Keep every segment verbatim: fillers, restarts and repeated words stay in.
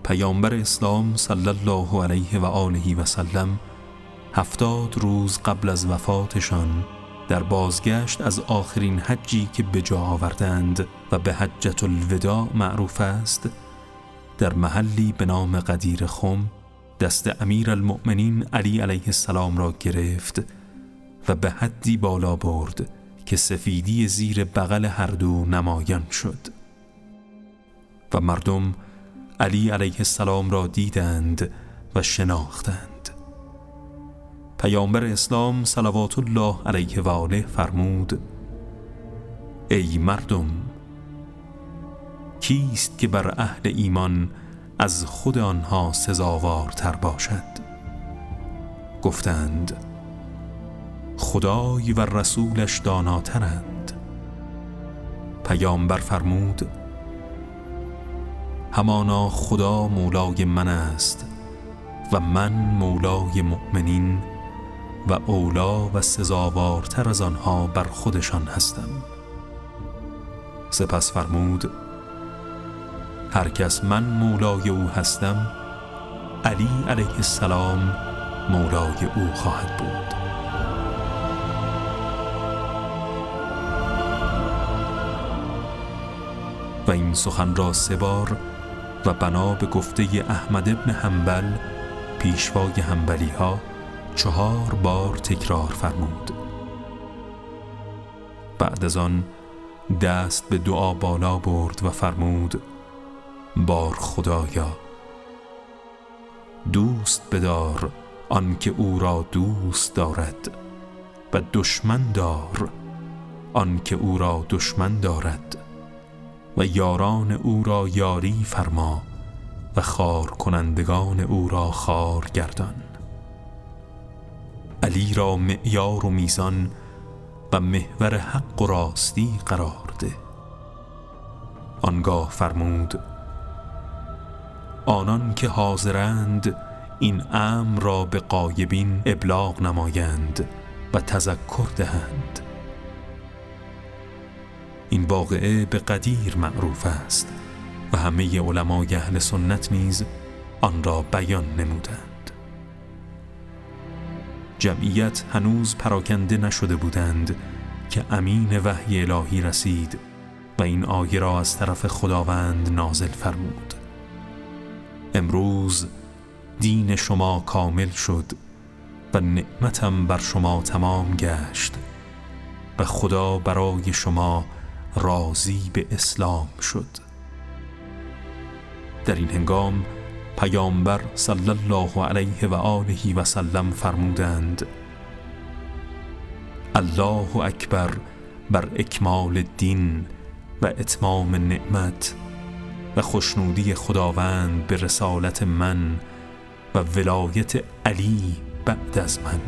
پیامبر اسلام صلی الله علیه و آله و سلم هفتاد روز قبل از وفاتشان در بازگشت از آخرین حجی که به جا آوردند و به حجة الوداع معروف است، در محلی به نام غدیر خم دست امیر المؤمنین علی علیه السلام را گرفت و به حدی بالا برد که سفیدی زیر بغل هر دو نمایان شد و مردم علی علیه السلام را دیدند و شناختند. پیامبر اسلام صلوات الله علیه و آله فرمود: ای مردم، کیست که بر اهل ایمان از خود آنها سزاوارتر باشد؟ گفتند: خدای و رسولش داناترند. پیامبر فرمود: همانا خدا مولای من است و من مولای مؤمنین و اولا و سزاوارتر از آنها بر خودشان هستم. سپس فرمود: هر کس من مولای او هستم، علی علیه السلام مولای او خواهد بود. و این سخن را سه بار و بنا به گفته احمد ابن حنبل پیشوای حنبلی ها چهار بار تکرار فرمود. بعد از آن دست به دعا بالا برد و فرمود: بار خدایا، دوست بدار آن که او را دوست دارد و دشمن دار آن که او را دشمن دارد و یاران او را یاری فرما و خار کنندگان او را خار گردان. علی را معیار و میزان و محور حق و راستی قرار ده. آنگاه فرمود: آنان که حاضرند این امر را به غایبین ابلاغ نمایند و تذکر دهند. این واقعه به غدیر معروف است و همه علمای اهل سنت نیز آن را بیان نمودند. جمعیت هنوز پراکنده نشده بودند که امین وحی الهی رسید و این آیه را از طرف خداوند نازل فرمود: امروز دین شما کامل شد و نعمتم بر شما تمام گشت و خدا برای شما راضی به اسلام شد. در این هنگام پیامبر صلی الله علیه و آله و سلم فرمودند: الله اکبر بر اکمال دین و اتمام نعمت و خوشنودی خداوند به رسالت من و ولایت علی بعد از من.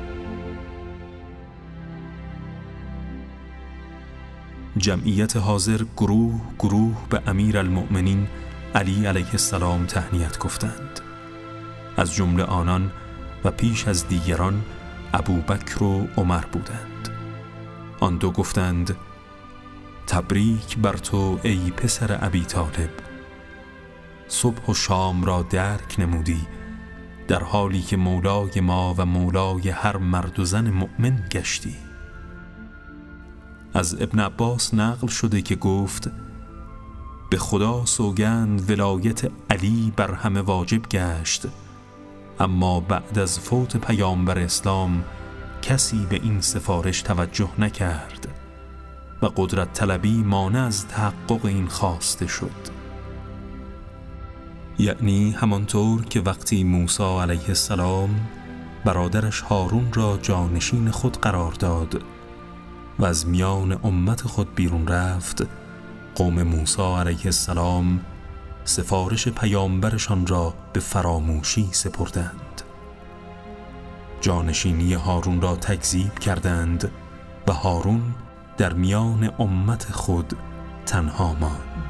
جمعیت حاضر گروه گروه به امیر المؤمنین علی علیه السلام تهنیت گفتند. از جمله آنان و پیش از دیگران ابوبکر و عمر بودند. آن دو گفتند: تبریک بر تو ای پسر ابی طالب، صبح و شام را درک نمودی در حالی که مولای ما و مولای هر مرد و زن مؤمن گشتی. از ابن عباس نقل شده که گفت: به خدا سوگند ولایت علی بر همه واجب گشت، اما بعد از فوت پیامبر اسلام کسی به این سفارش توجه نکرد و قدرت طلبی مانع از تحقق این خواسته شد. یعنی همانطور که وقتی موسی علیه السلام برادرش هارون را جانشین خود قرار داد و از میان امت خود بیرون رفت، قوم موسی علیه السلام سفارش پیامبرشان را به فراموشی سپردند. جانشینی هارون را تکذیب کردند و هارون در میان امت خود تنها ماند.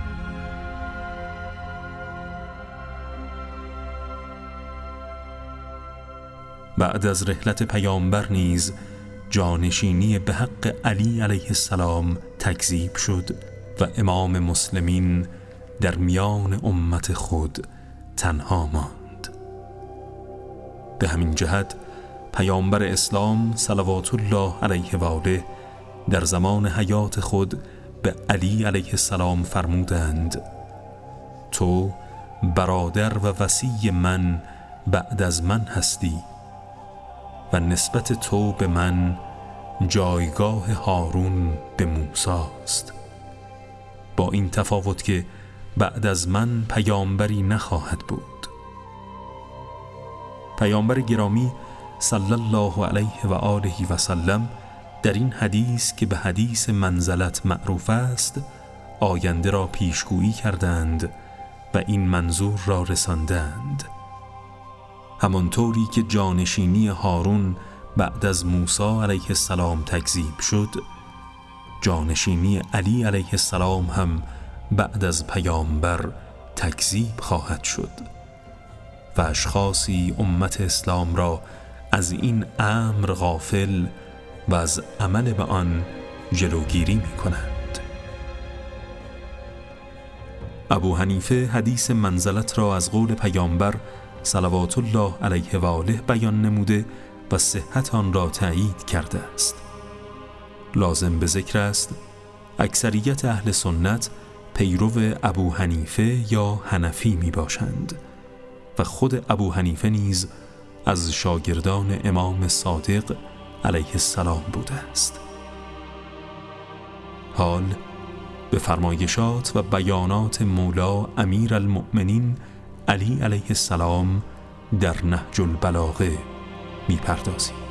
بعد از رحلت پیامبر نیز جانشینی به حق علی علیه السلام تکذیب شد و امام مسلمین در میان امت خود تنها ماند. به همین جهت پیامبر اسلام صلوات الله علیه و آله در زمان حیات خود به علی علیه السلام فرمودند: تو برادر و وصی من بعد از من هستی و نسبت تو به من جایگاه هارون به موسی است، با این تفاوت که بعد از من پیامبری نخواهد بود. پیامبر گرامی صلی الله علیه و آله و سلم در این حدیث که به حدیث منزلت معروف است آینده را پیشگویی کردند و این منظور را رساندند: همانطوری که جانشینی هارون بعد از موسی علیه السلام تکذیب شد، جانشینی علی علیه السلام هم بعد از پیامبر تکذیب خواهد شد و اشخاصی امت اسلام را از این امر غافل و از عمل به آن جلوگیری می کنند. ابو حنیفه حدیث منزلت را از قول پیامبر صلوات الله علیه و آله بیان نموده و صحت آن را تأیید کرده است. لازم به ذکر است اکثریت اهل سنت پیرو ابو حنیفه یا حنفی می باشند و خود ابو حنیفه نیز از شاگردان امام صادق علیه السلام بوده است. حال به فرمایشات و بیانات مولا امیر المؤمنین علی علیه السلام در نهج البلاغه می پردازیم.